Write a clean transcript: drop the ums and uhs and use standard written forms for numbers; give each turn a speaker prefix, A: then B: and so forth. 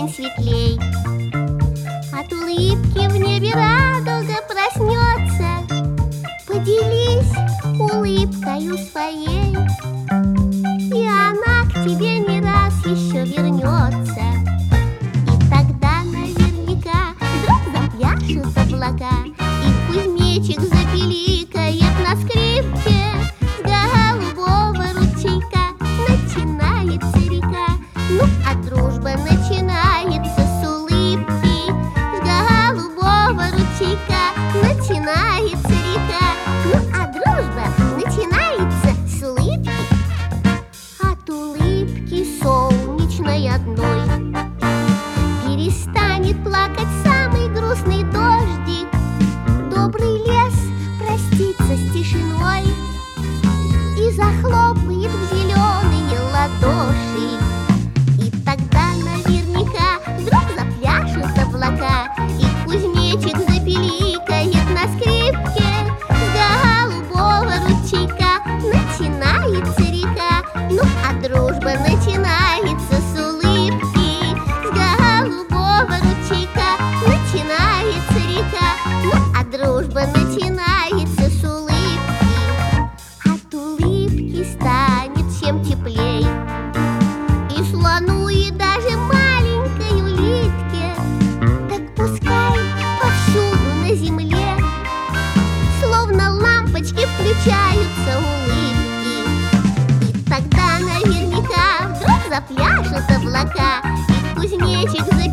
A: день светлей. От улыбки в небе радуга проснется. Поделись улыбкою своей, и она к тебе не раз еще вернется. И тогда наверняка вдруг запляшут облака, и кузнечик запиликает на скрипке. С голубого ручейка начинается река. Ну, а дружба начинается с улыбки. С голубого ручейка начинается река. Ну, а дружба начинается с улыбки. От улыбки солнечной одной перестанет плакать самый грустный дождик. Добрый лес простится с тишиной и захлопает в зеленые ладоши. И тогда наверняка вдруг запляшут облака, и кузнечик запиликает на скрипке. С голубого ручейка начинается река. Ну, а дружба начинается с улыбки. С голубого ручейка начинается река. Ну, а дружба начинается с улыбки. От улыбки станет всем теплей, и слону, и даже маленькой улитке. Так пускай повсюду на земле словно лампочки включаются улыбки. И тогда наверняка вдруг запляшут облака, и кузнечик запиликает